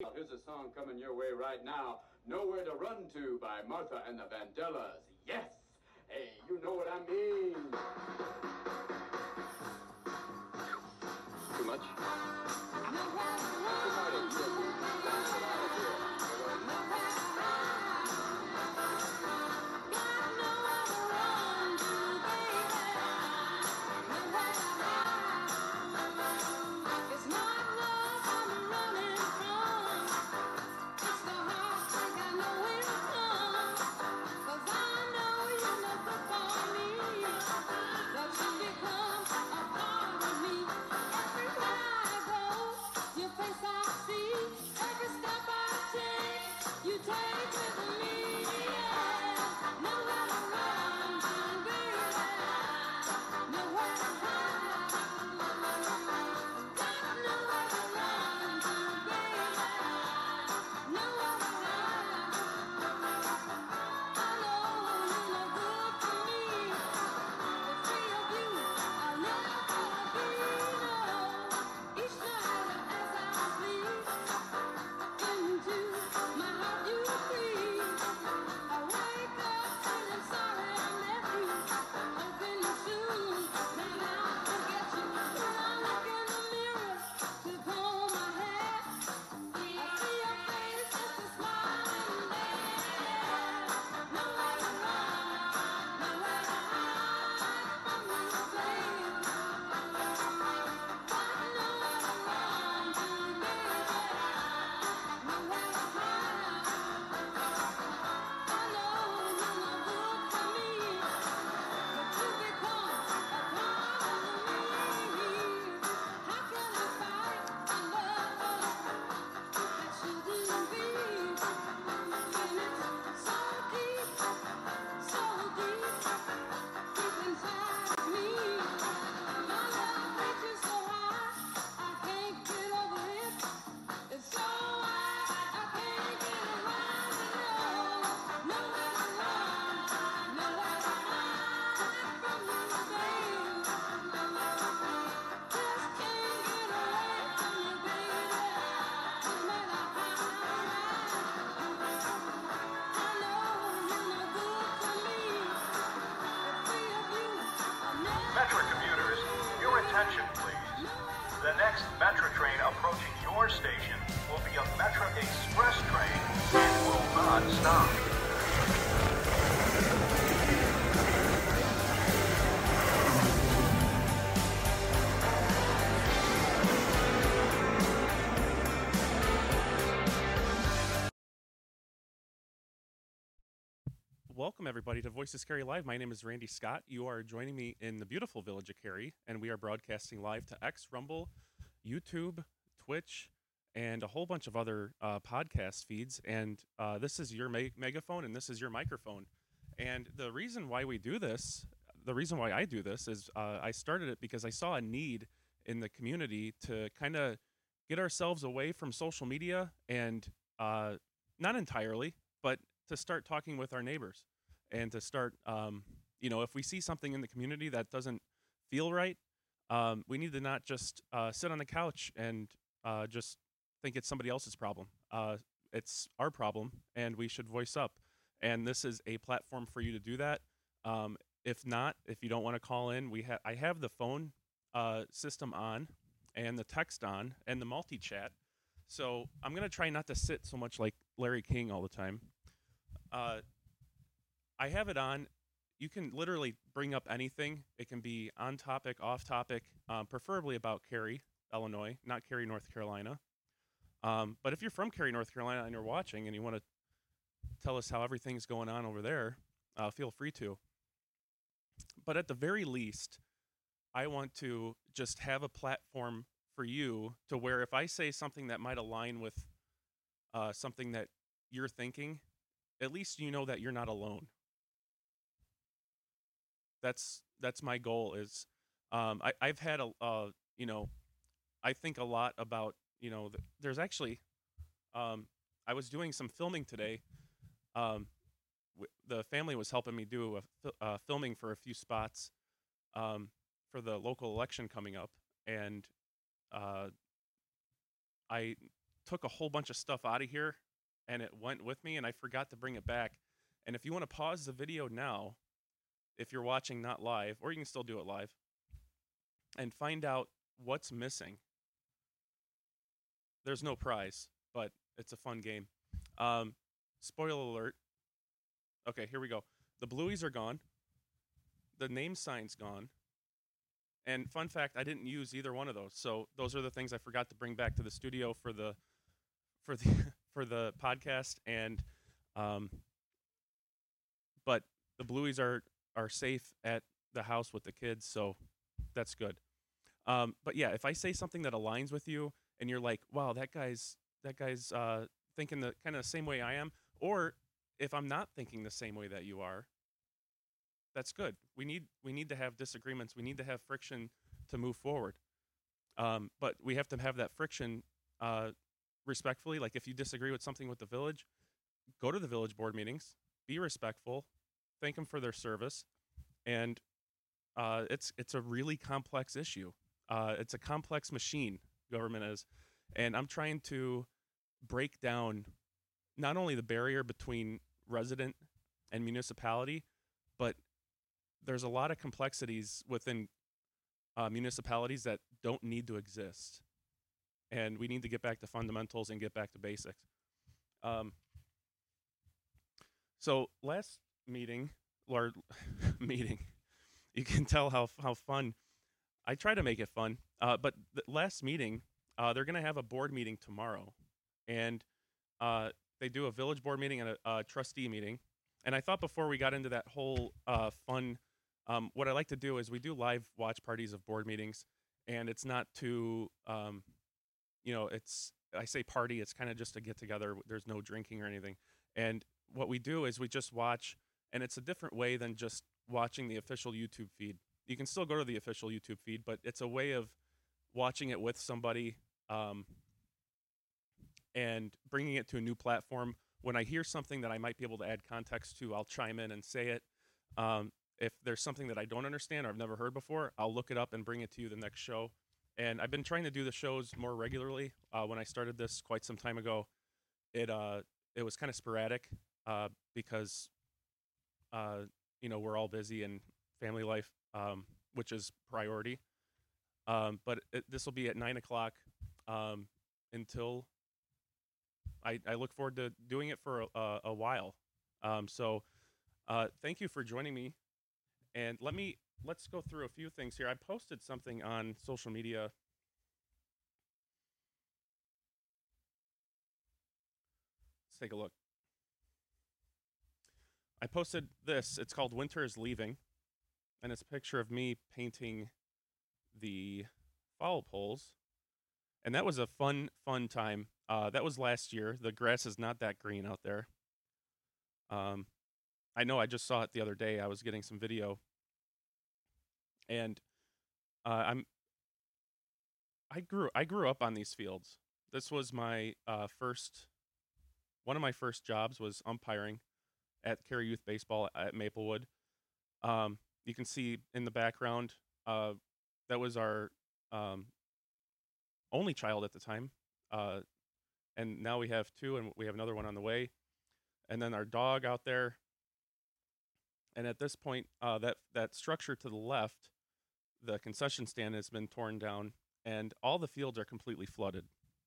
Here's a song coming your way right now. Nowhere to Run To by Martha and the Vandellas. Yes! Hey, you know what I mean. Too much? Metra commuters, your attention please. The next Metra train approaching your station will be a Metra Express train and will not stop. Welcome, everybody, to Voices Cary Live. My name is Randy Scott. You are joining me in the beautiful village of Cary, and we are broadcasting live to X, Rumble, YouTube, Twitch, and a whole bunch of other podcast feeds. And this is your megaphone, and this is your microphone. And the reason why we do this, the reason why I do this is I started it because I saw a need in the community to kind of get ourselves away from social media and not entirely, but to start talking with our neighbors and to start, if we see something in the community that doesn't feel right, we need to not just sit on the couch and just think it's somebody else's problem. It's our problem, and we should voice up. And this is a platform for you to do that. If not, if you don't want to call in, I have the phone system on and the text on and the multi-chat. So I'm going to try not to sit so much like Larry King all the time. I have it on. You can literally bring up anything. It can be on topic, off topic, preferably about Cary, Illinois, not Cary, North Carolina. But if you're from Cary, North Carolina, and you're watching and you want to tell us how everything's going on over there, feel free to. But at the very least, I want to just have a platform for you to where if I say something that might align with something that you're thinking, at least you know that you're not alone. That's my goal. Is I've had I think a lot about there's actually I was doing some filming today. The family was helping me do a filming for a few spots for the local election coming up, and I took a whole bunch of stuff out of here and it went with me and I forgot to bring it back. And if you want to pause the video now, if you're watching not live, or you can still do it live, and find out what's missing. There's no prize, but it's a fun game. Spoiler alert. Okay, here we go. The blueies are gone. The name sign's gone. And fun fact, I didn't use either one of those. So those are the things I forgot to bring back to the studio for the for the podcast. And but the blueies are safe at the house with the kids, so that's good. But yeah, if I say something that aligns with you and you're like, wow, that guy's thinking the kind of the same way I am, or if I'm not thinking the same way that you are, that's good. We need to have disagreements. We need to have friction to move forward. But we have to have that friction respectfully. Like if you disagree with something with the village, go to the village board meetings, be respectful, thank them for their service, and it's a really complex issue. It's a complex machine, government is, and I'm trying to break down not only the barrier between resident and municipality, but there's a lot of complexities within municipalities that don't need to exist. And we need to get back to fundamentals and get back to basics. So last meeting, or meeting, you can tell how fun. I try to make it fun. But the last meeting, they're going to have a board meeting tomorrow. And they do a village board meeting and a trustee meeting. And I thought before we got into that whole fun, what I like to do is we do live watch parties of board meetings. And it's not too, I say party, it's kind of just a get together. There's no drinking or anything. And what we do is we just watch, and it's a different way than just watching the official YouTube feed. You can still go to the official YouTube feed, but it's a way of watching it with somebody and bringing it to a new platform. When I hear something that I might be able to add context to, I'll chime in and say it. If there's something that I don't understand or I've never heard before, I'll look it up and bring it to you the next show. And I've been trying to do the shows more regularly. When I started this quite some time ago, it was kind of sporadic because we're all busy and family life, which is priority. But this will be at 9:00 until I look forward to doing it for a while. So thank you for joining me. And let's go through a few things here. I posted something on social media. Let's take a look. I posted this. It's called Winter is Leaving. And it's a picture of me painting the foul poles. And that was a fun time. That was last year. The grass is not that green out there. I know I just saw it the other day. I was getting some video. And I grew up on these fields. This was my one of my first jobs was umpiring at Cary Youth Baseball at Maplewood. You can see in the background, that was our only child at the time. And now we have two, and we have another one on the way. And then our dog out there. And at this point, that structure to the left, the concession stand, has been torn down, and all the fields are completely flooded.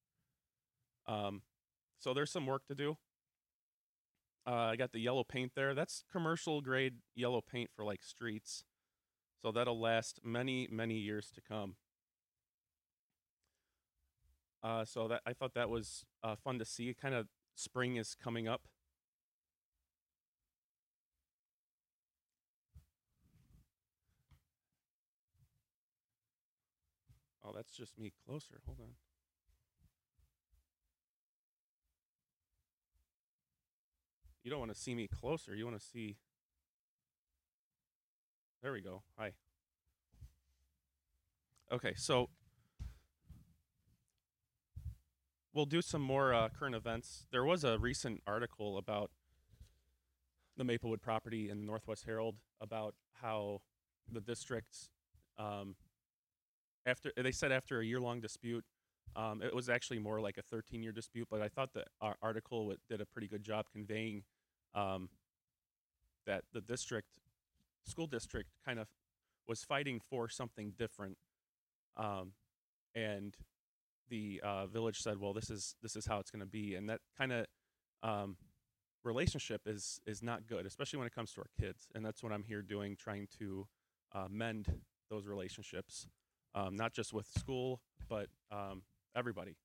So there's some work to do. I got the yellow paint there. That's commercial grade yellow paint for like streets. So that'll last many, many years to come. So I thought that was fun to see. Kind of spring is coming up. Oh, that's just me closer. Hold on. You don't want to see me closer. You want to see. There we go. Hi. Okay, so we'll do some more current events. There was a recent article about the Maplewood property in the Northwest Herald about how the districts, after a year-long dispute, It was actually more like a 13-year dispute, but I thought the article did a pretty good job conveying um, that the school district, kind of was fighting for something different, um, and the village said, "Well, this is how it's going to be," and that kind of um, relationship is not good, especially when it comes to our kids. And that's what I'm here doing, trying to mend those relationships, not just with school, but everybody.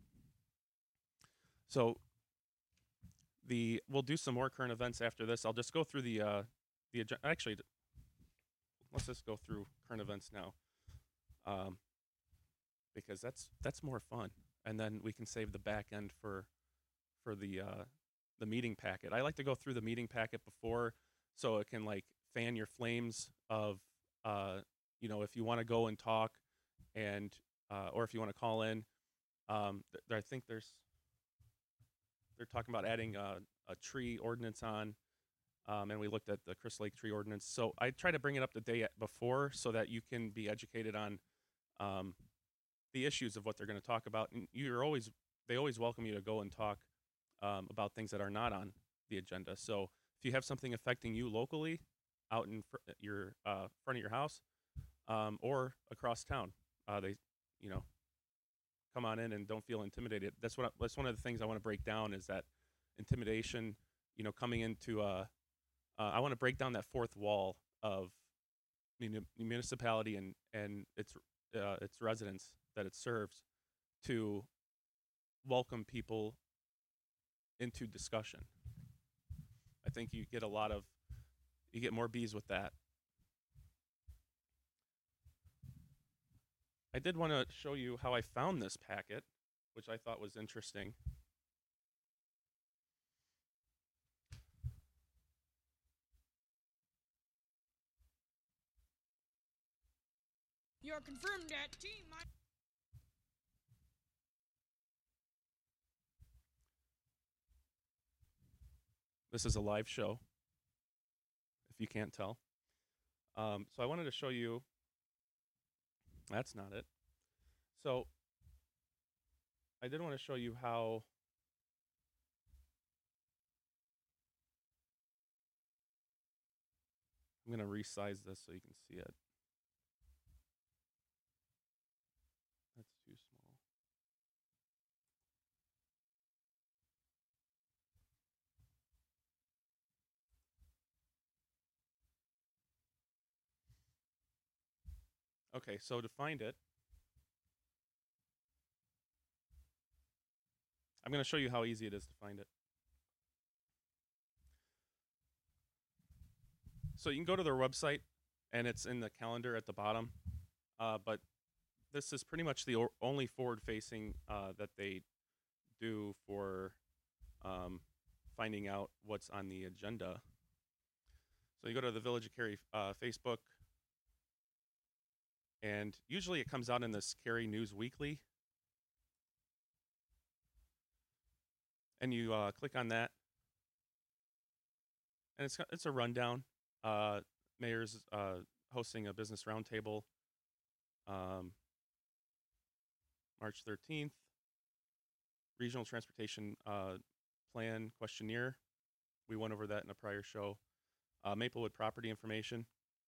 So we'll do some more current events after this. I'll just go through the agenda. Actually, let's just go through current events now, because that's more fun, and then we can save the back end for the meeting packet. I like to go through the meeting packet before, so it can like fan your flames of if you want to go and talk, and or if you want to call in. I think they're talking about adding a tree ordinance on, and we looked at the Crystal Lake tree ordinance. So I try to bring it up the day before so that you can be educated on the issues of what they're going to talk about. And they always welcome you to go and talk about things that are not on the agenda. So if you have something affecting you locally, out in your front of your house, or across town, they come on in and don't feel intimidated. That's one of the things I want to break down, is that intimidation. Coming into I want to break down that fourth wall of municipality and its residents that it serves, to welcome people into discussion. I think you get more bees with that. I did want to show you how I found this packet, which I thought was interesting. You're confirmed at team. This is a live show, if you can't tell. So I wanted to show you. That's not it. So I did want to show you how I'm going to resize this so you can see it. That's too small. Okay, so to find it, I'm going to show you how easy it is to find it. So you can go to their website, and it's in the calendar at the bottom. But this is pretty much the only forward-facing that they do for finding out what's on the agenda. So you go to the Village of Cary Facebook, and usually it comes out in this Cary News Weekly. And you click on that, and it's a rundown. Mayor's hosting a business roundtable March 13th. Regional Transportation Plan questionnaire. We went over that in a prior show. Maplewood property information.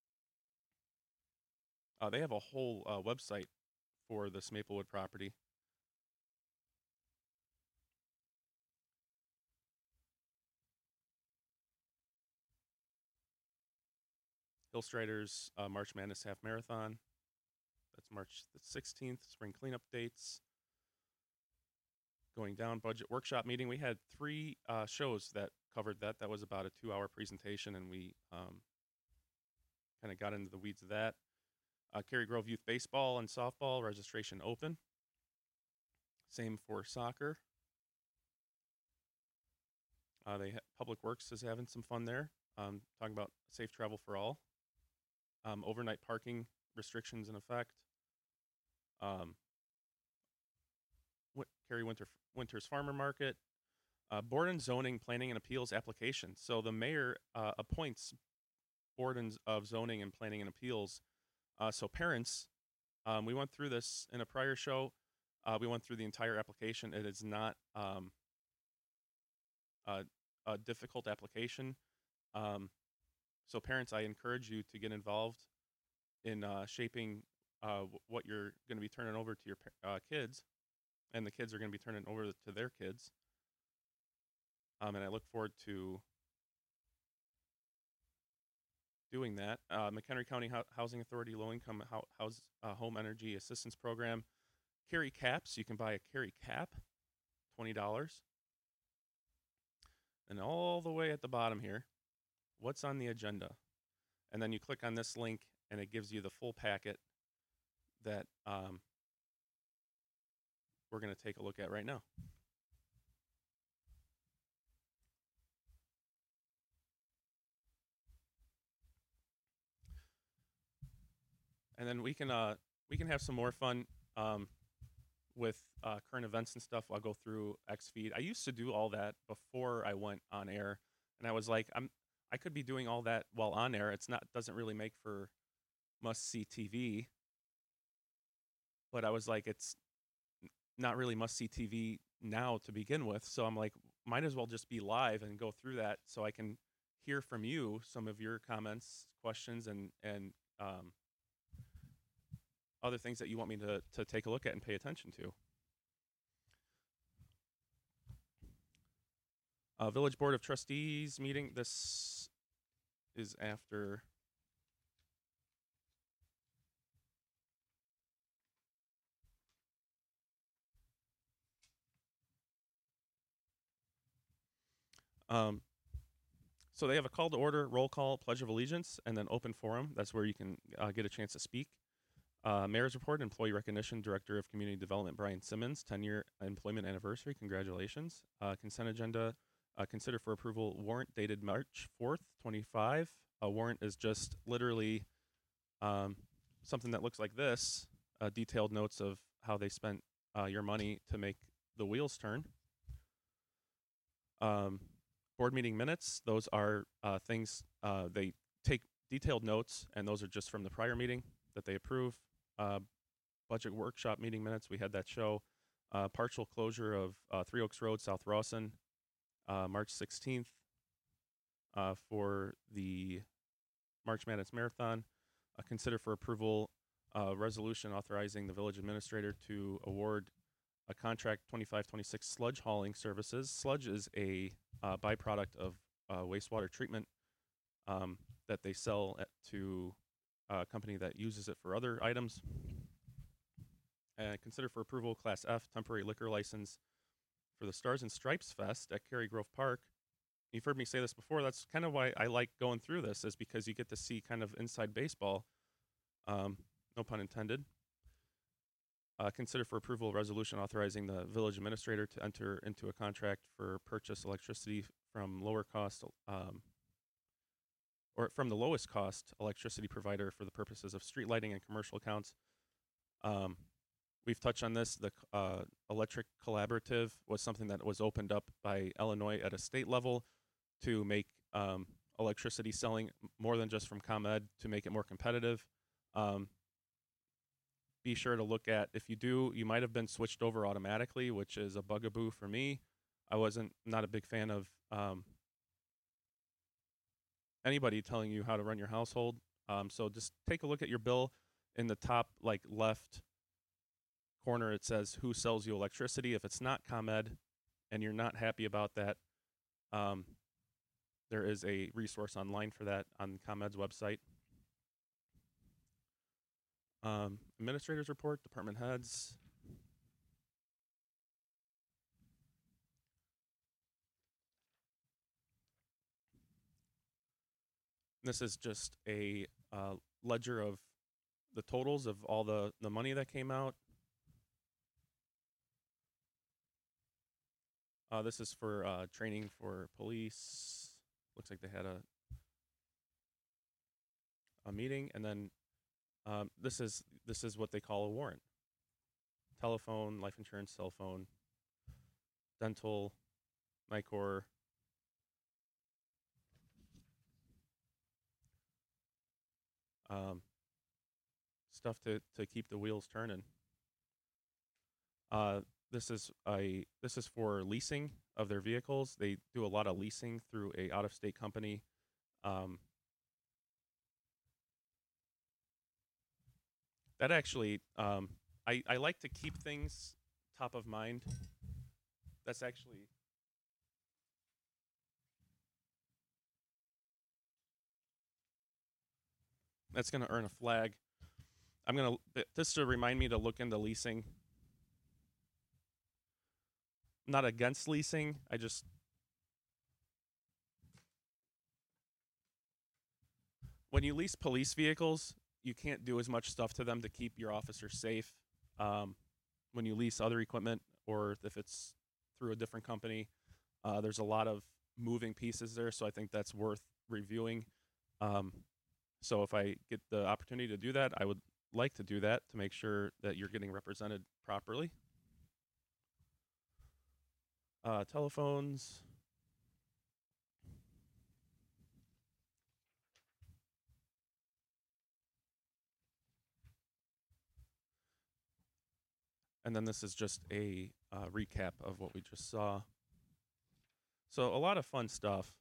They have a whole website for this Maplewood property. Hillstriders March Madness Half Marathon. That's March the 16th. Spring cleanup dates. Going down, budget workshop meeting. We had 3 shows that covered that. That was about a 2-hour presentation, and we kind of got into the weeds of that. Cary Grove Youth Baseball and Softball registration open. Same for soccer. Public Works is having some fun there. Talking about safe travel for all. Overnight parking restrictions in effect. Cary Winter's Farmer Market. Board and Zoning Planning and Appeals application. So the mayor appoints Board of Zoning and Planning and Appeals. So parents, we went through this in a prior show. We went through the entire application. It is not a, a difficult application. Um, so parents, I encourage you to get involved in shaping what you're going to be turning over to your kids, and the kids are going to be turning over to their kids. And I look forward to doing that. McHenry County Housing Authority Low Income Home Energy Assistance Program. Carry caps. You can buy a carry cap, $20. And all the way at the bottom here, what's on the agenda? And then you click on this link, and it gives you the full packet that we're going to take a look at right now. And then we can have some more fun with current events and stuff. I'll go through XFeed. I used to do all that before I went on air, and I was like, I could be doing all that while on air. Doesn't really make for must-see TV. But I was like, it's not really must-see TV now to begin with. So I'm like, might as well just be live and go through that so I can hear from you some of your comments, questions, and other things that you want me to take a look at and pay attention to. Village Board of Trustees meeting. This is after so they have a call to order, roll call, pledge of allegiance, and then open forum. That's where you can get a chance to speak. Mayor's report, employee recognition, Director of Community Development, Brian Simmons, 10-year employment anniversary. Congratulations. Consent agenda, consider for approval warrant dated March 4th, 25. A warrant is just literally something that looks like this, detailed notes of how they spent your money to make the wheels turn. Board meeting minutes, those are things, they take detailed notes, and those are just from the prior meeting that they approve. Budget workshop meeting minutes, we had that show. Partial closure of 3 Oaks Road, South Rawson, March 16th for the March Madness Marathon. Consider for approval resolution authorizing the village administrator to award a contract 25-26 sludge hauling services. Sludge is a byproduct of wastewater treatment that they sell to a company that uses it for other items. And consider for approval Class F temporary liquor license for the Stars and Stripes Fest at Cary Grove Park. You've heard me say this before. That's kind of why I like going through this, is because you get to see kind of inside baseball. No pun intended. Consider for approval resolution authorizing the village administrator to enter into a contract for purchase electricity from lower cost or from the lowest cost electricity provider for the purposes of street lighting and commercial accounts. We've touched on this. The Electric Collaborative was something that was opened up by Illinois at a state level to make electricity selling more than just from ComEd, to make it more competitive. Be sure to look at, if you do, you might have been switched over automatically, which is a bugaboo for me. Not a big fan of anybody telling you how to run your household. So just take a look at your bill. In the top left corner, it says who sells you electricity. If it's not ComEd and you're not happy about that, there is a resource online for that on ComEd's website. Administrators report, department heads. This is just a ledger of the totals of all the money that came out. This is for training for police. Looks like they had a meeting, and then this is what they call a warrant: telephone, life insurance, cell phone, dental, NICOR. Stuff to keep the wheels turning. Uh, this is for leasing of their vehicles. They do a lot of leasing through a out of state company. Um, that actually, I like to keep things top of mind. That's actually that's going to earn a flag. I'm gonna this to remind me to look into leasing. I'm not against leasing. I just when you lease police vehicles, you can't do as much stuff to them to keep your officers safe. Um, when you lease other equipment, or if it's through a different company, there's a lot of moving pieces there. So I think that's worth reviewing. Um, so if I get the opportunity to do that, I would like to do that to make sure that you're getting represented properly. Telephones. And then this is just a recap of what we just saw. So a lot of fun stuff.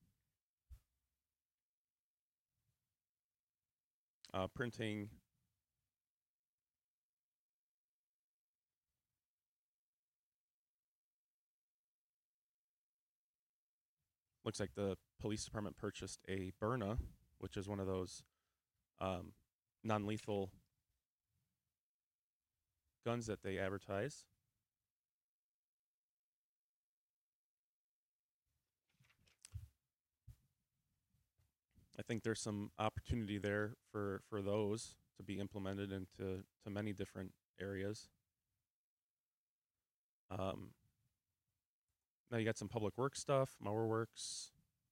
Printing. Looks like the police department purchased a Byrna, which is one of those non-lethal guns that they advertise. I think there's some opportunity there for those to be implemented into many different areas. Now you got some public works stuff, mower works.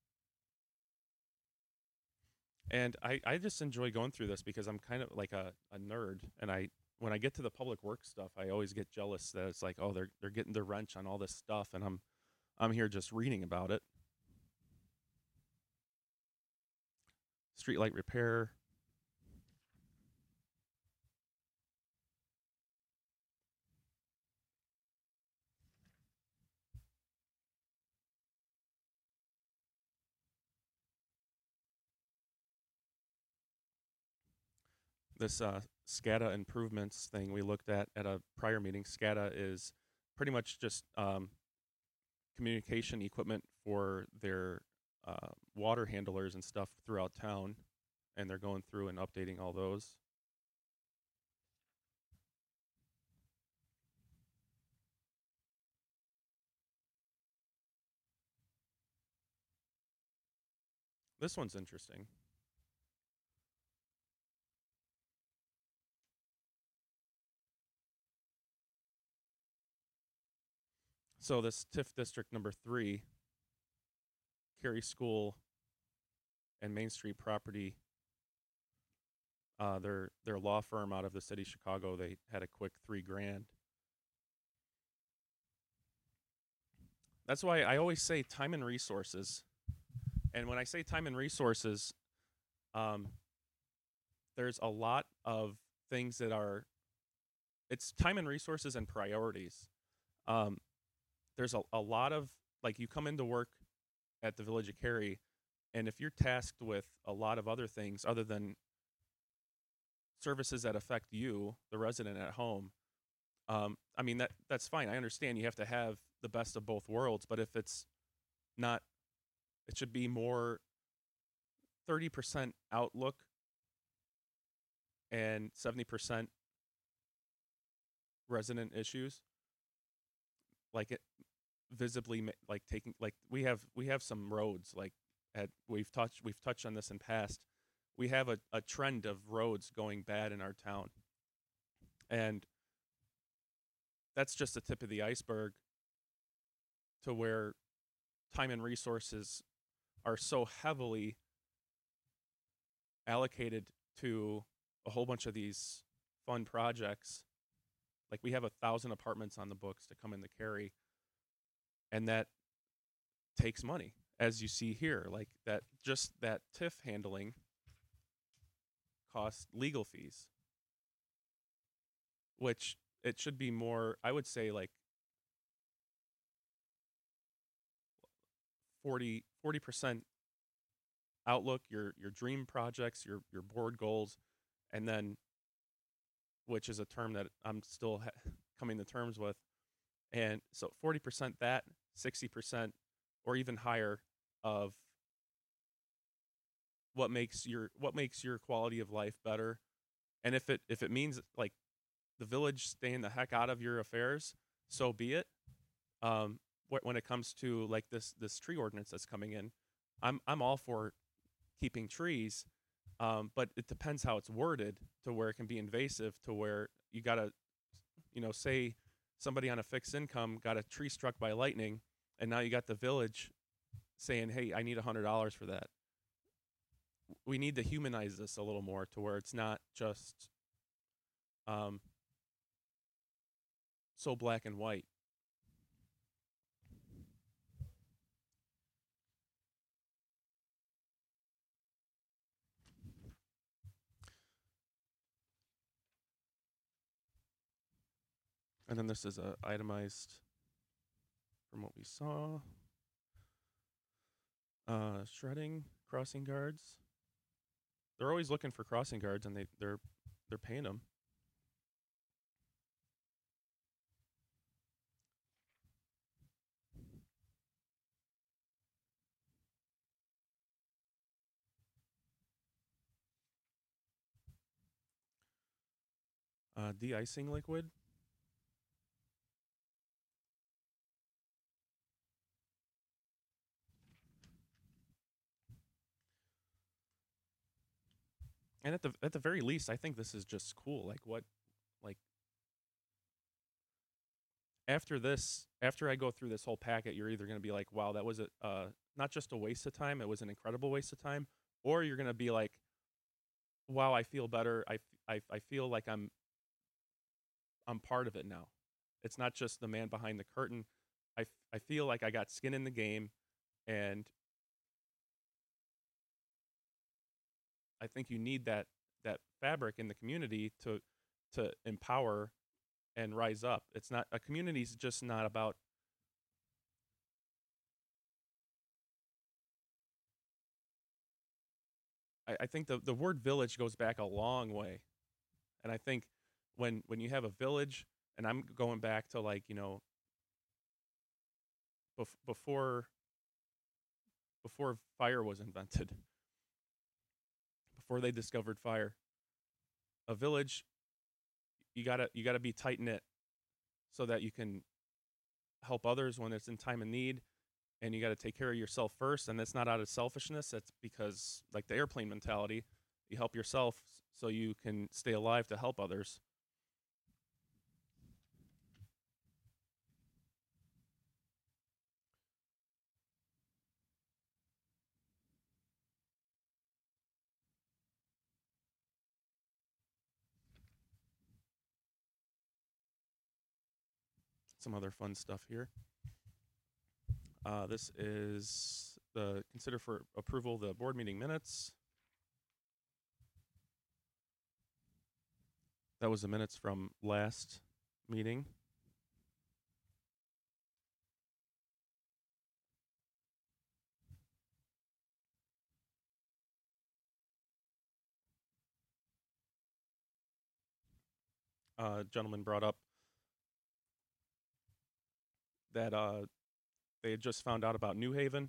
And I just enjoy going through this because I'm kind of like a nerd, and when I get to the public works stuff, I always get jealous that it's like, oh, they're getting their wrench on all this stuff, and I'm here just reading about it. Streetlight repair. This SCADA improvements thing we looked at a prior meeting. SCADA is pretty much just communication equipment for their water handlers and stuff throughout town, and they're going through and updating all those. This one's interesting. So this TIF district number 3, Cary School and Main Street property, their law firm out of the city of Chicago, they had a quick $3,000. That's why I always say time and resources. And when I say time and resources, there's a lot of things that are, it's time and resources and priorities. There's a lot of, like, you come into work at the Village of Cary, and if you're tasked with a lot of other things other than services that affect you, the resident at home, I mean, that's fine. I understand you have to have the best of both worlds, but if it's not, it should be more 30% outlook and 70% resident issues. Like it visibly, like taking, like we have some roads, like we've touched on this in past. We have a trend of roads going bad in our town, and that's just the tip of the iceberg to where time and resources are so heavily allocated to a whole bunch of these fun projects. Like we have 1,000 apartments on the books to come into Cary, and that takes money, as you see here. Like that, just that TIF handling costs legal fees, which it should be more, I would say, like 40% outlook, your dream projects, your board goals, and then, which is a term that I'm still coming to terms with. And so 40% that, 60% or even higher of what makes your quality of life better. And if it means like the village staying the heck out of your affairs, so be it. When it comes to like this tree ordinance that's coming in, I'm all for keeping trees, but it depends how it's worded to where it can be invasive, to where you gotta, say somebody on a fixed income got a tree struck by lightning, and now you got the village saying, "Hey, I need $100 for that." We need to humanize this a little more to where it's not just um, so black and white. And then this is itemized from what we saw. Shredding crossing guards. They're always looking for crossing guards, and they're paying them. De-icing liquid. And at the very least, I think this is just cool. Like after I go through this whole packet, you're either going to be like, wow, that was not just a waste of time, it was an incredible waste of time, or you're going to be like, wow, I feel better. I feel like I'm part of it now. It's not just the man behind the curtain. I feel like I got skin in the game, and I think you need that fabric in the community to empower and rise up. It's not, a community is just not about, I think the word village goes back a long way. And I think when you have a village, and I'm going back to like, before fire was invented, before they discovered fire, a village, you gotta be tight knit so that you can help others when it's in time of need, and you got to take care of yourself first. And that's not out of selfishness. That's because, like the airplane mentality, you help yourself so you can stay alive to help others. Some other fun stuff here. This is the consider for approval the board meeting minutes. That was the minutes from last meeting. Gentleman brought up that they had just found out about New Haven,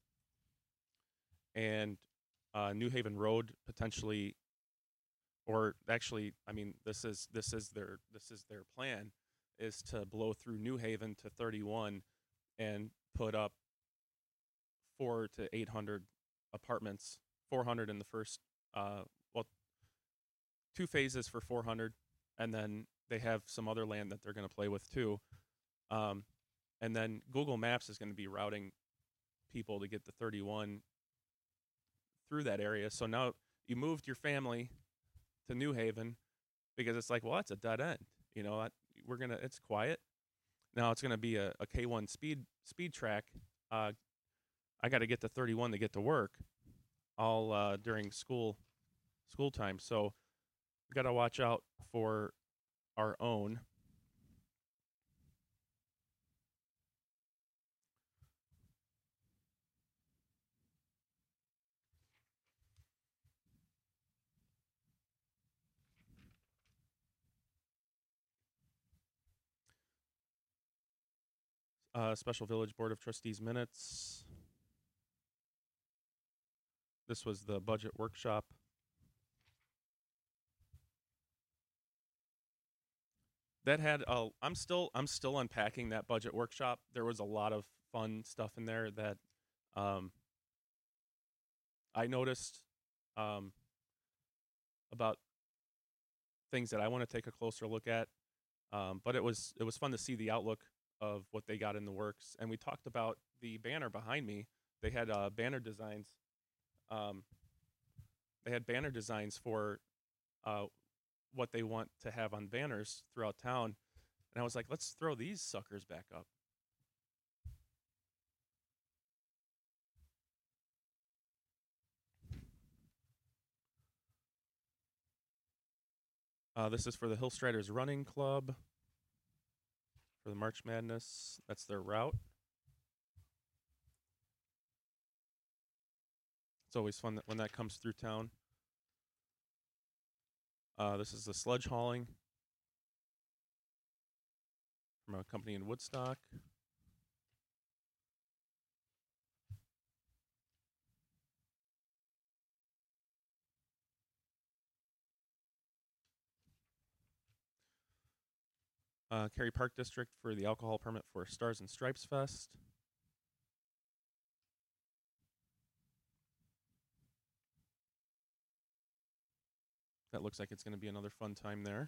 and New Haven Road potentially, or actually, I mean, this is their plan, is to blow through New Haven to 31 and put up 400 to 800 apartments, 400 in the first, well, 2 phases for 400, and then they have some other land that they're going to play with too. And then Google Maps is going to be routing people to get the 31 through that area. So now you moved your family to New Haven because it's like, well, that's a dead end. It's quiet. Now it's going to be a K1 speed track. I got to get to 31 to get to work, all during school time. So we got to watch out for our own. Special Village Board of Trustees minutes. This was the budget workshop. That had I'm still unpacking that budget workshop. There was a lot of fun stuff in there that I noticed about things that I want to take a closer look at. But it was fun to see the outlook of what they got in the works. And we talked about the banner behind me. They had banner designs. They had banner designs for what they want to have on banners throughout town. And I was like, let's throw these suckers back up. This is for the Hillstriders Running Club. For the March Madness, that's their route. It's always fun when that comes through town. This is the sledge hauling from a company in Woodstock. Cary Park District for the alcohol permit for Stars and Stripes Fest. That looks like it's going to be another fun time there.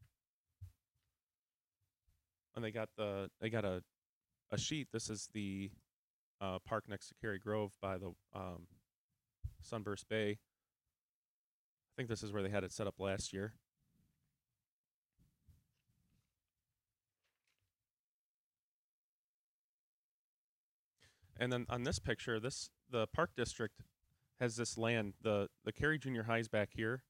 And they got a sheet. This is the park next to Cary Grove by the Sunburst Bay. I think this is where they had it set up last year. And then on this picture, the park district has this land. The Cary Junior High's back here.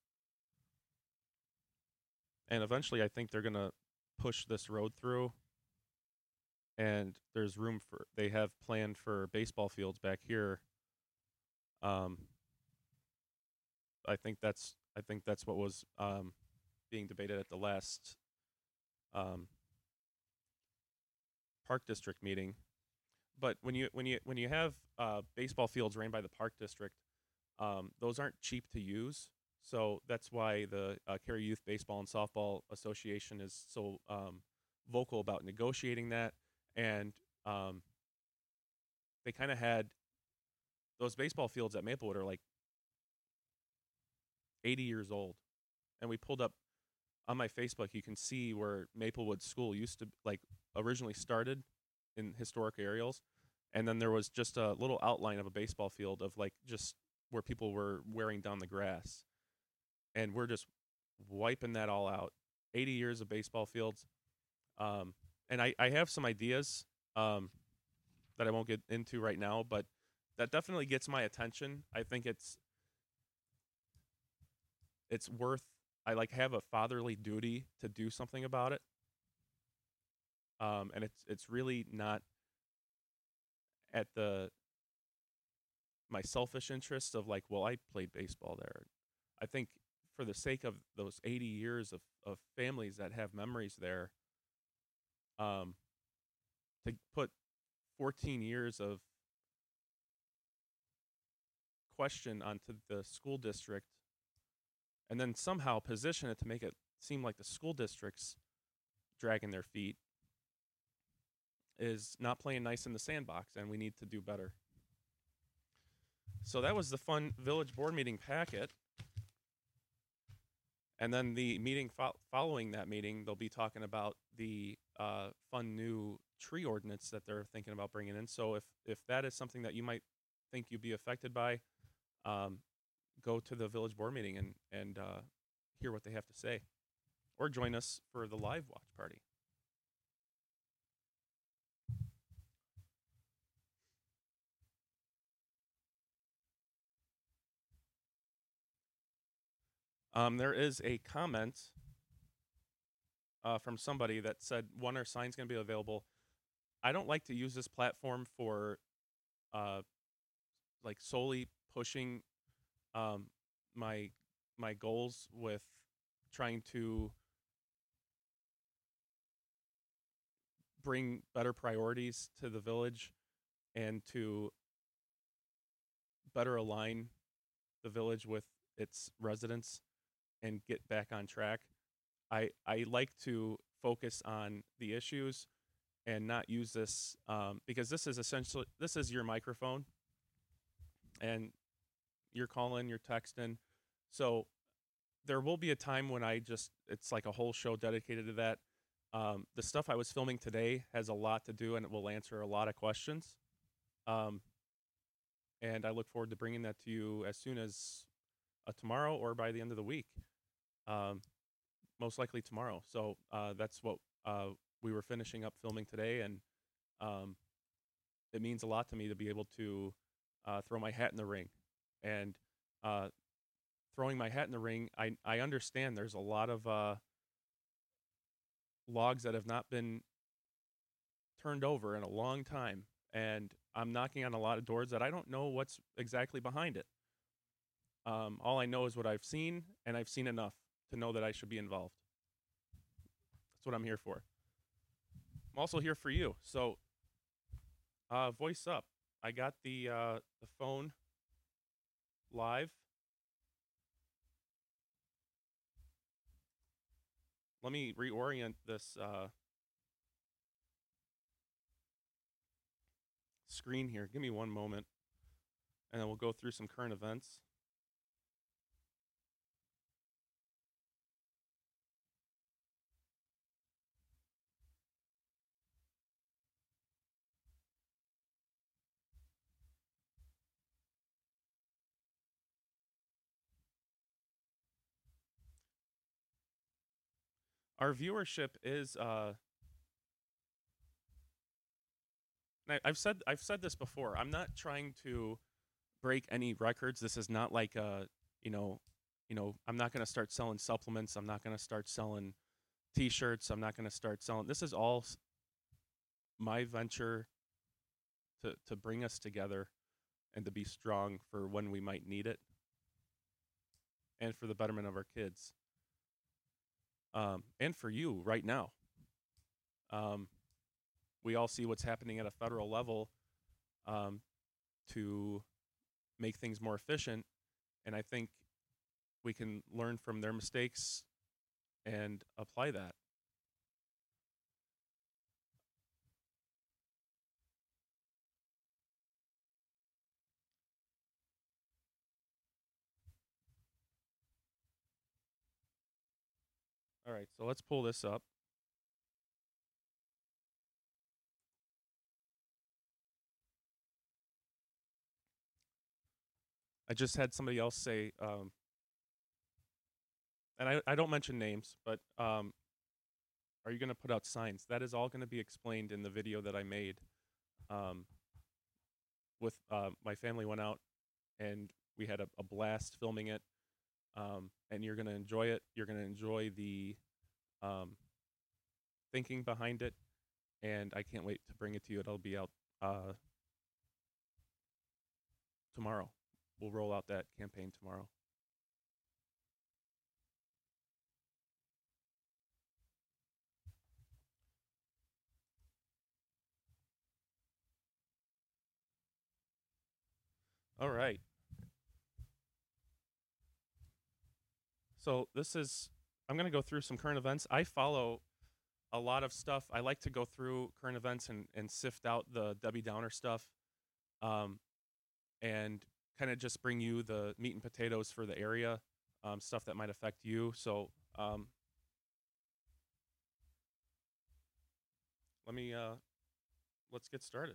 And eventually I think they're going to push this road through. And there's room for, they have planned for baseball fields back here. I think that's what was being debated at the last park district meeting. But when you have baseball fields ran by the park district, those aren't cheap to use. So that's why the Cary Youth Baseball and Softball Association is so vocal about negotiating that. And they kind of had those baseball fields at Maplewood are like 80 years old. And we pulled up on my Facebook, you can see where Maplewood School used to originally started in historic aerials. And then there was just a little outline of a baseball field of just where people were wearing down the grass. And we're just wiping that all out. 80 years of baseball fields. And I have some ideas that I won't get into right now, but that definitely gets my attention. I think it's worth, I have a fatherly duty to do something about it. And it's really not at my selfish interest of I played baseball there. I think for the sake of those 80 years of families that have memories there, to put 14 years of question onto the school district and then somehow position it to make it seem like the school district's dragging their feet is not playing nice in the sandbox, and we need to do better. So that was the fun village board meeting packet. And then the meeting following that meeting, they'll be talking about the fun new tree ordinance that they're thinking about bringing in. So if that is something that you might think you'd be affected by, go to the village board meeting and hear what they have to say. Or join us for the live watch party. There is a comment from somebody that said, when are signs going to be available? I don't like to use this platform for solely pushing my goals with trying to bring better priorities to the village and to better align the village with its residents and get back on track. I like to focus on the issues and not use this because this is your microphone and you're calling, you're texting. So there will be a time when it's like a whole show dedicated to that. The stuff I was filming today has a lot to do and it will answer a lot of questions. And I look forward to bringing that to you as soon as tomorrow or by the end of the week. Most likely tomorrow. So that's what we were finishing up filming today, and it means a lot to me to be able to throw my hat in the ring. And throwing my hat in the ring, I understand there's a lot of logs that have not been turned over in a long time, and I'm knocking on a lot of doors that I don't know what's exactly behind it. All I know is what I've seen, and I've seen enough to know that I should be involved. That's what I'm here for. I'm also here for you. So, voice up. I got the phone live. Let me reorient this screen here. Give me one moment, and then we'll go through some current events. Our viewership is I've said this before. I'm not trying to break any records. This is not like you know, I'm not going to start selling supplements. I'm not going to start selling t-shirts. I'm not going to start selling. This is all my venture to bring us together and to be strong for when we might need it and for the betterment of our kids. And for you right now. We all see what's happening at a federal level to make things more efficient. And I think we can learn from their mistakes and apply that. All right, so let's pull this up. I just had somebody else say, and I don't mention names, but are you going to put out signs? That is all going to be explained in the video that I made. With my family went out, and we had a blast filming it. And you're going to enjoy it. You're going to enjoy the thinking behind it, and I can't wait to bring it to you. It'll be out tomorrow. We'll roll out that campaign tomorrow. All right. So I'm going to go through some current events. I follow a lot of stuff. I like to go through current events and sift out the Debbie Downer stuff, and kind of just bring you the meat and potatoes for the area, stuff that might affect you. So let's get started.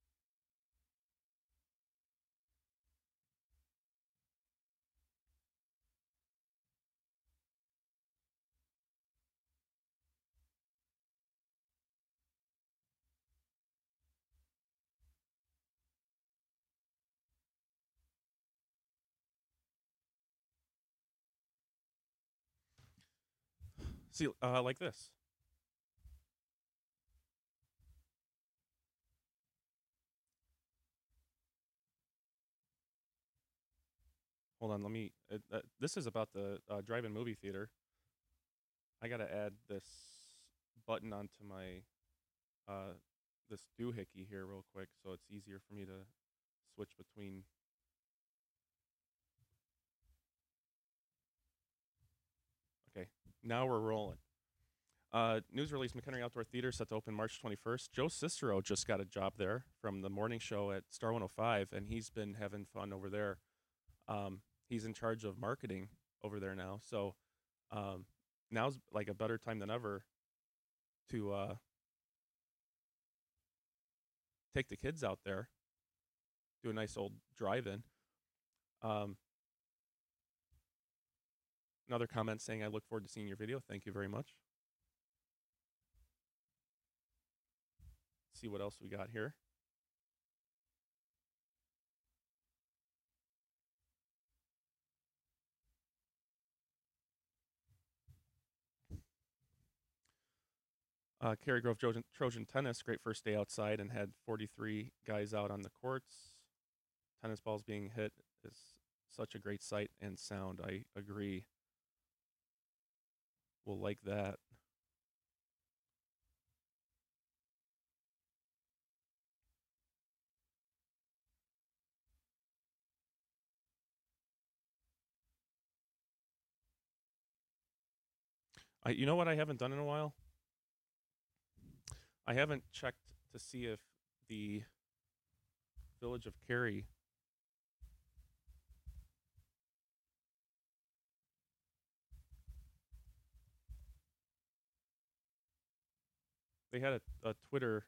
See, like this. Hold on, let me. This is about the drive-in movie theater. I gotta add this button onto my uh, this doohickey here real quick, so it's easier for me to switch between. Okay, now we're rolling. News release: McHenry Outdoor Theater set to open March 21st. Joe Cicero just got a job there from the morning show at Star 105, and he's been having fun over there. He's in charge of marketing over there now, so now's like a better time than ever to take the kids out there, do a nice old drive-in. Another comment saying, "I look forward to seeing your video." Thank you very much. Let's see what else we got here. Cary Grove Trojan Tennis, great first day outside, and had 43 guys out on the courts. Tennis balls being hit is such a great sight and sound. I agree. We'll like that. You know what I haven't done in a while? I haven't checked to see if the Village of Cary they had a Twitter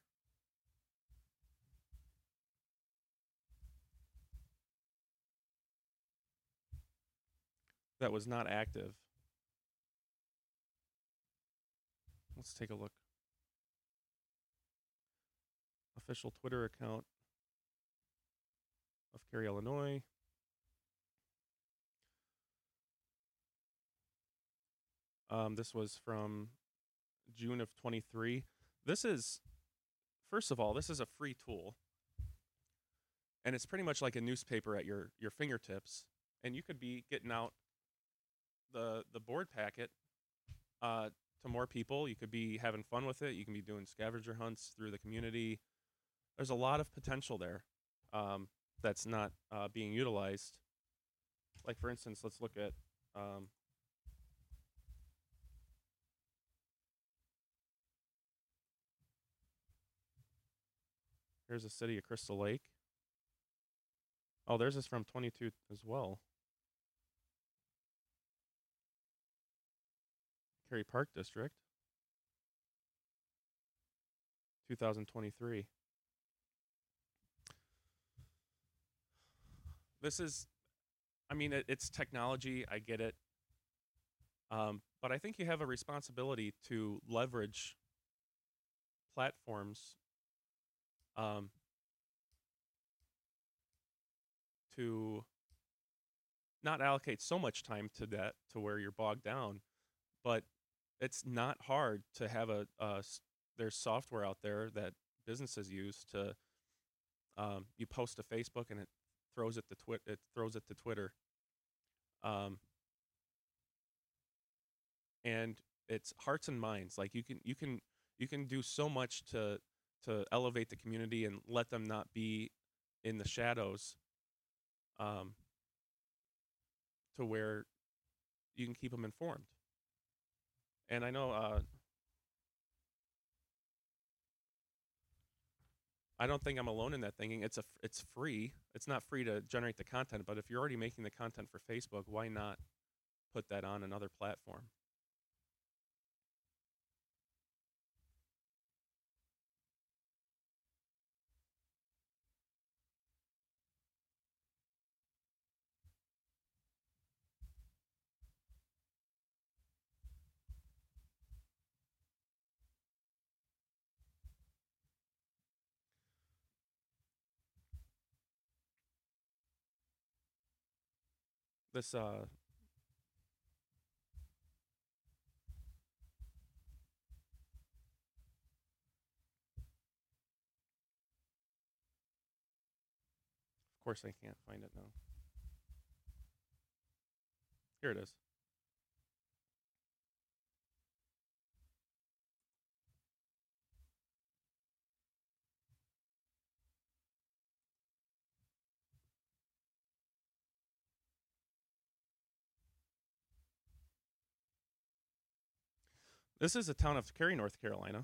that was not active. Let's take a look. Official Twitter account of Cary, Illinois. This was from June of 23. This is, first of all, this is a free tool. And it's pretty much like a newspaper at your fingertips. And you could be getting out the board packet to more people. You could be having fun with it. You can be doing scavenger hunts through the community. There's a lot of potential there that's not being utilized. Like, for instance, let's look at here's the city of Crystal Lake. Oh, theirs is from 22 as well. Cary Park District, 2023. This is, I mean, it's technology. I get it. But I think you have a responsibility to leverage platforms to not allocate so much time to that to where you're bogged down. But it's not hard to have there's software out there that businesses use to you post to Facebook and it throws it to Twitter. And it's hearts and minds. Like you can do so much to elevate the community and let them not be in the shadows, to where you can keep them informed. And I know I don't think I'm alone in that thinking. It's free. It's not free to generate the content, but if you're already making the content for Facebook, why not put that on another platform? This of course I can't find it now. Here it is. This is the town of Cary, North Carolina,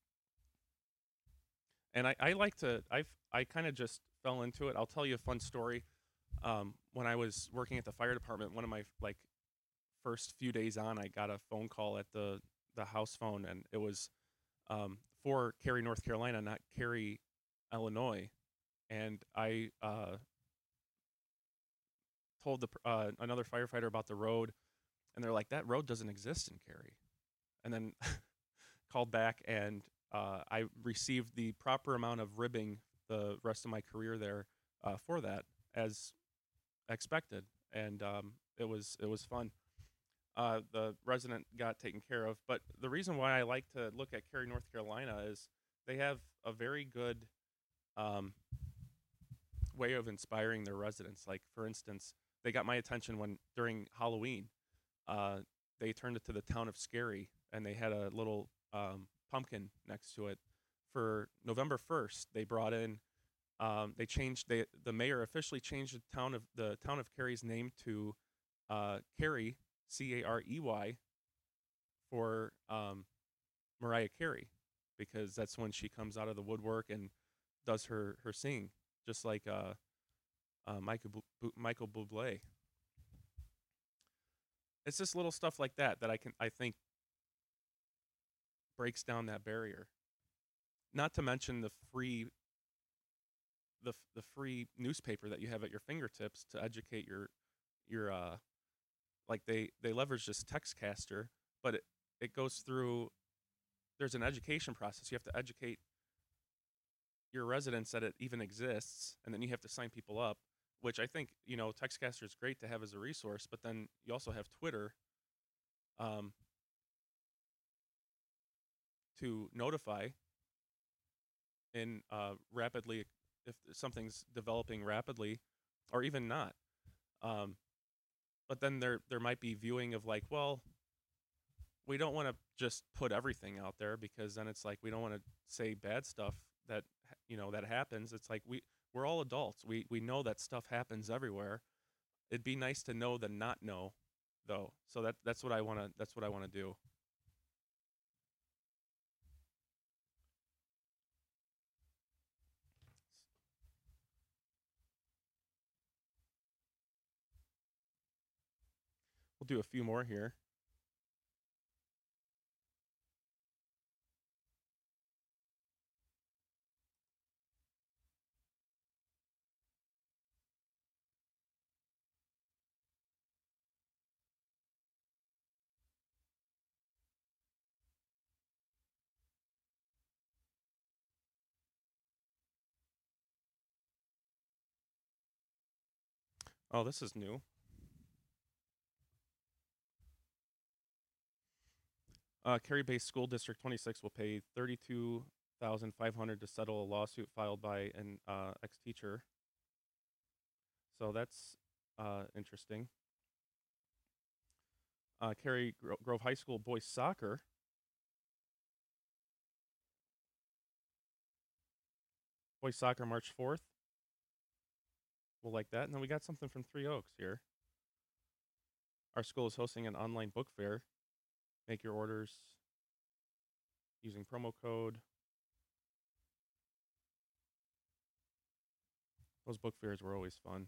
and I like to I kind of just fell into it. I'll tell you a fun story. When I was working at the fire department, one of my like first few days on, I got a phone call at the house phone, and it was for Cary, North Carolina, not Cary, Illinois. And I told another firefighter about the road, and they're like, "That road doesn't exist in Cary." And then called back, and I received the proper amount of ribbing the rest of my career there for that, as expected, and it was fun. The resident got taken care of, but the reason why I like to look at Cary, North Carolina, is they have a very good um, way of inspiring their residents. Like, for instance, they got my attention when during Halloween, uh, they turned it to the town of Scary, and they had a little pumpkin next to it. For November 1st, they brought in they changed the mayor officially changed the town of Cary's name to Carey, Carey, for Mariah Carey, because that's when she comes out of the woodwork and does her singing, just like Michael Bublé. It's just little stuff like that that I think breaks down that barrier. Not to mention the free newspaper that you have at your fingertips to educate your like they leverage this textcaster, but it goes through. There's an education process. You have to educate your residents that it even exists, and then you have to sign people up. Which I think, textcaster is great to have as a resource, but then you also have Twitter um, to notify in rapidly, if something's developing rapidly, or even not. Um, but then there might be viewing of like, well, we don't want to just put everything out there, because then it's like we don't want to say bad stuff that that happens. It's like we're all adults. We know that stuff happens everywhere. It'd be nice to know than not know, though. So that's what I want to do. We'll do a few more here. Oh, this is new. Cary-based School District 26 will pay $32,500 to settle a lawsuit filed by an ex-teacher. So that's interesting. Cary Grove High School boys soccer. Boys soccer March 4th. We'll like that. And then we got something from Three Oaks here. Our school is hosting an online book fair. Make your orders using promo code. Those book fairs were always fun.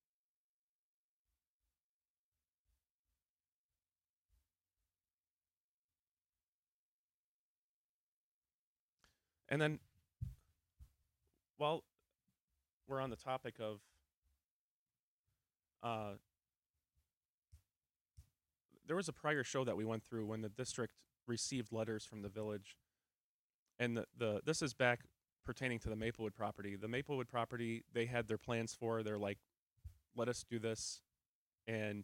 And then, while we're on the topic of there was a prior show that we went through when the district received letters from the village, and this is back pertaining to the Maplewood property. The Maplewood property, they had their plans for. They're like, let us do this, and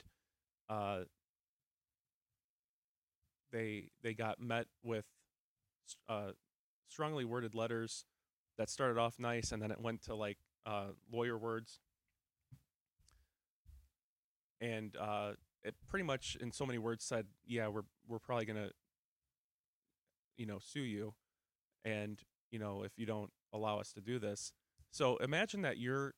they got met with strongly worded letters that started off nice, and then it went to like lawyer words, and it pretty much in so many words said, yeah, we're probably gonna sue you, and if you don't allow us to do this. So imagine that you're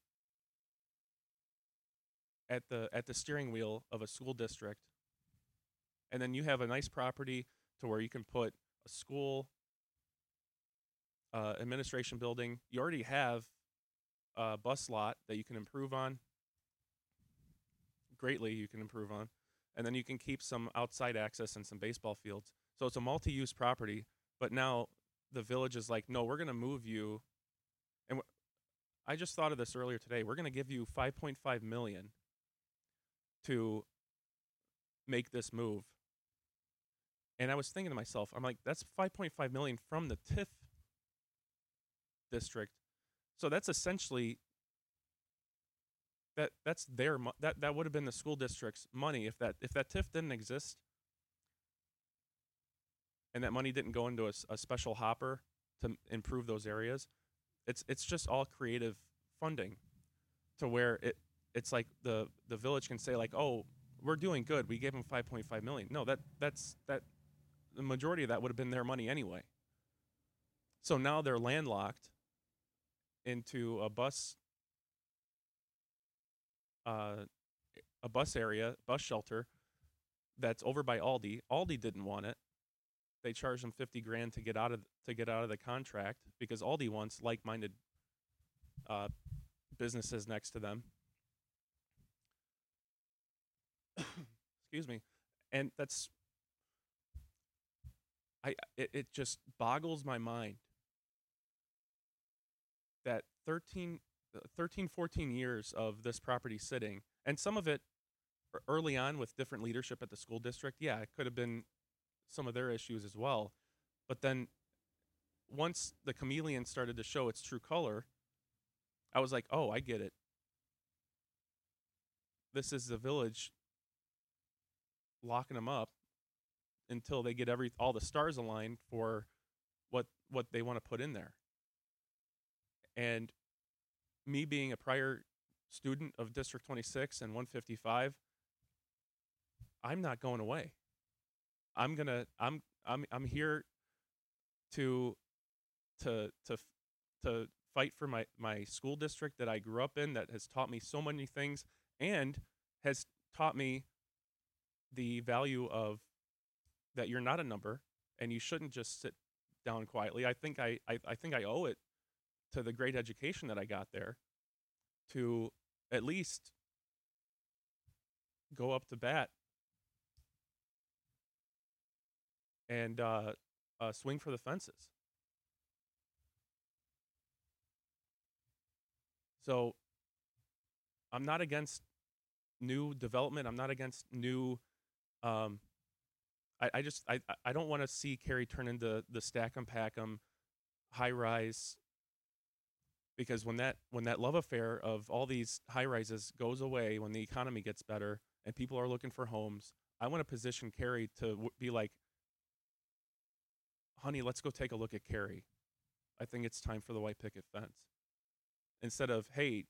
at the steering wheel of a school district, and then you have a nice property to where you can put a school, administration building. You already have a bus lot that you can improve on greatly. You can improve on, and then you can keep some outside access and some baseball fields. So it's a multi-use property. But now the village is like, no, we're going to move you. And I just thought of this earlier today. We're going to give you 5.5 million to make this move. And I was thinking to myself, I'm like, that's 5.5 million from the TIF district. So that's essentially that's their that would have been the school district's money if that TIF didn't exist and that money didn't go into a special hopper to improve those areas. It's just all creative funding to where it's like the village can say like, oh, we're doing good. We gave them 5.5 million. No, that's the majority of that would have been their money anyway. So now they're landlocked into a bus area, bus shelter that's over by Aldi. Aldi didn't want it. They charged them $50,000 to get out of the contract because Aldi wants like-minded businesses next to them. Excuse me, and it just boggles my mind that 13, 14 years of this property sitting, and some of it early on with different leadership at the school district, yeah, it could have been some of their issues as well. But then once the chameleon started to show its true color, I was like, oh, I get it. This is the village locking them up until they get all the stars aligned for what they want to put in there. And me being a prior student of District 26 and 155, I'm not going away. I'm here to fight for my school district that I grew up in, that has taught me so many things and has taught me the value of that you're not a number and you shouldn't just sit down quietly. I think I owe it to the great education that I got there to at least go up to bat and swing for the fences. So I'm not against new development. I'm not against new. I don't want to see Cary turn into the stack 'em pack 'em high rise, because when that love affair of all these high rises goes away, when the economy gets better and people are looking for homes, I want to position Cary to be like, honey, let's go take a look at Cary. I think it's time for the white picket fence. Instead of, hey,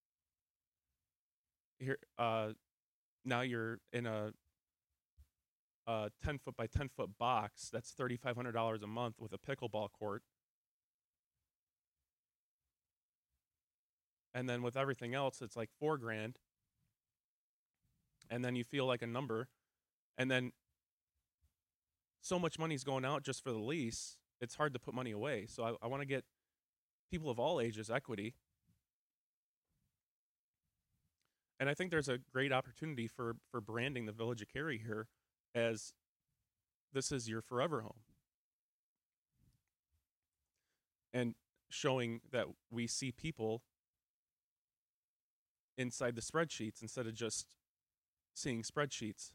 here, now you're in a 10-foot by 10-foot box that's $3,500 a month with a pickleball court. And then with everything else, it's like $4,000. And then you feel like a number. And then so much money's going out just for the lease, it's hard to put money away. So I want to get people of all ages equity. And I think there's a great opportunity for branding the Village of Cary here as this is your forever home. And showing that we see people inside the spreadsheets instead of just seeing spreadsheets.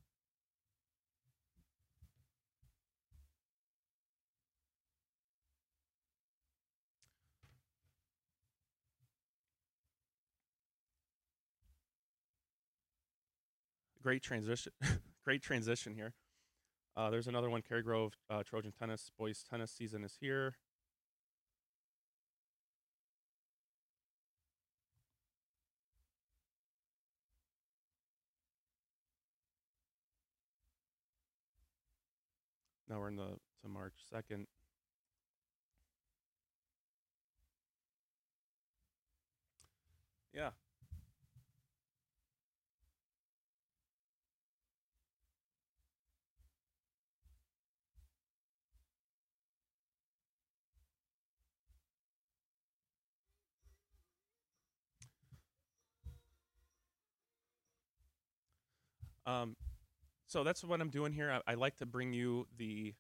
Great transition. Great transition here. There's another one, Cary Grove Trojan tennis. Boys tennis season is here. Now we're to March 2nd. Yeah. So that's what I'm doing here. I like to bring you the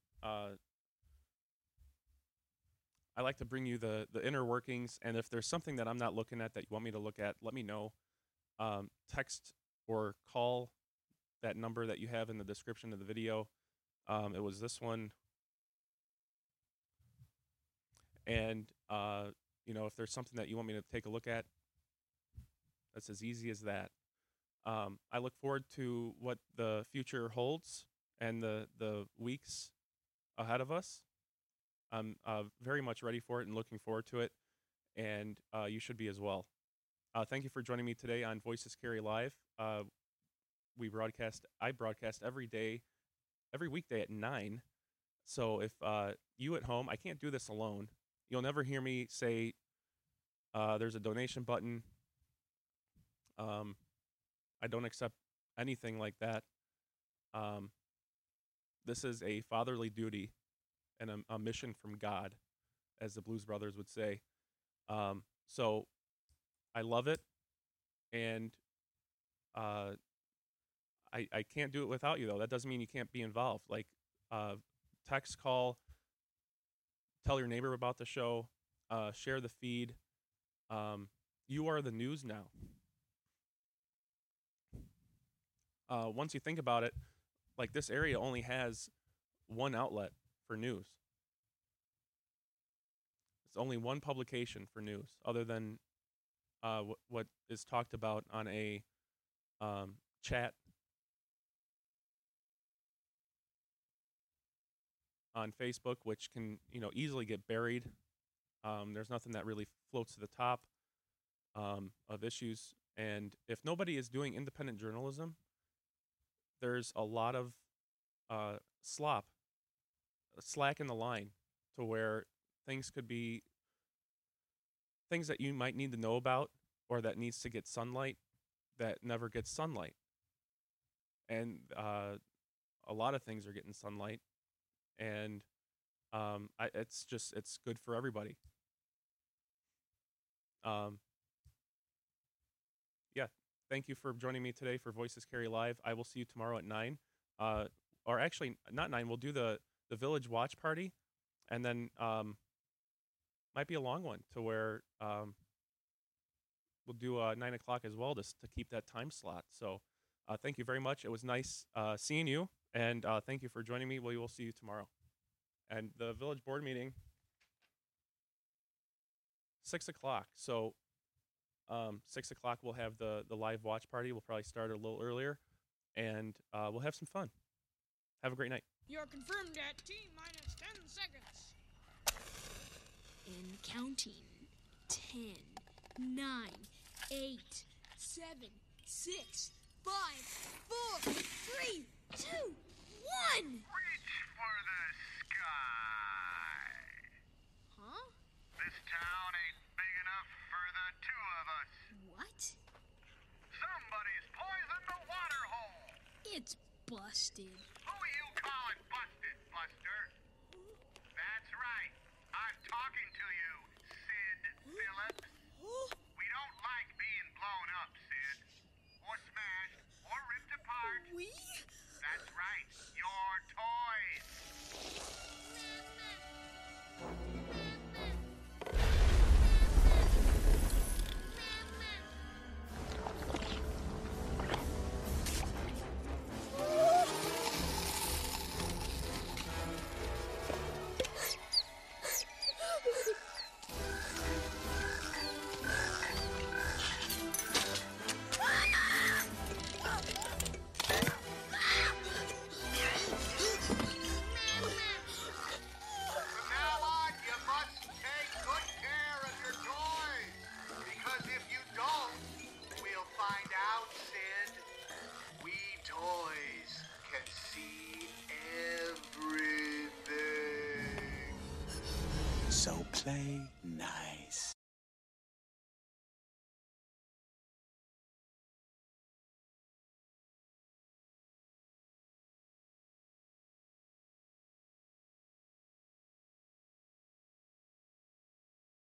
the inner workings, and if there's something that I'm not looking at that you want me to look at, let me know. Text or call that number that you have in the description of the video. It was this one. And, if there's something that you want me to take a look at, that's as easy as that. I look forward to what the future holds and the weeks ahead of us. I'm very much ready for it and looking forward to it, and you should be as well. Thank you for joining me today on Voices Carry Live. I broadcast every weekday at 9. So if you at home, I can't do this alone. You'll never hear me say there's a donation button. I don't accept anything like that. This is a fatherly duty and a mission from God, as the Blues Brothers would say. So I love it, and I can't do it without you, though. That doesn't mean you can't be involved. Like, text, call, tell your neighbor about the show, share the feed. You are the news now. Once you think about it, like, this area only has one outlet for news. It's only one publication for news, other than what is talked about on a chat on Facebook, which can easily get buried. There's nothing that really floats to the top of issues, and if nobody is doing independent journalism, there's a lot of slack in the line, to where things that you might need to know about, or that needs to get sunlight, that never gets sunlight. And a lot of things are getting sunlight, and it's good for everybody. Yeah, thank you for joining me today for Voices Carry Live. I will see you tomorrow at 9. Or actually, not 9. We'll do the Village Watch Party, and then might be a long one, to where we'll do 9 o'clock as well, just to keep that time slot. So thank you very much. It was nice seeing you, and thank you for joining me. We will see you tomorrow. And the village board meeting, 6 o'clock. So 6 o'clock we'll have the live watch party. We'll probably start a little earlier, and we'll have some fun. Have a great night. You're confirmed at T-minus 10 seconds. And counting. 10, 9, 8, 7, 6, 5, 4, 3, 2, 1. Reach for the sky. Huh? This town ain't big enough for the two of us. What? Somebody's poisoned the water hole. It's busted. Who are you calling busted, Buster? That's right. I'm talking to you, Sid Phillips. We don't like being blown up, Sid. Or smashed, or ripped apart. We? That's right. Your toys. From now on, you must take good care of your toys. Because if you don't, we'll find out, Sid. We toys can see everything. So play nice.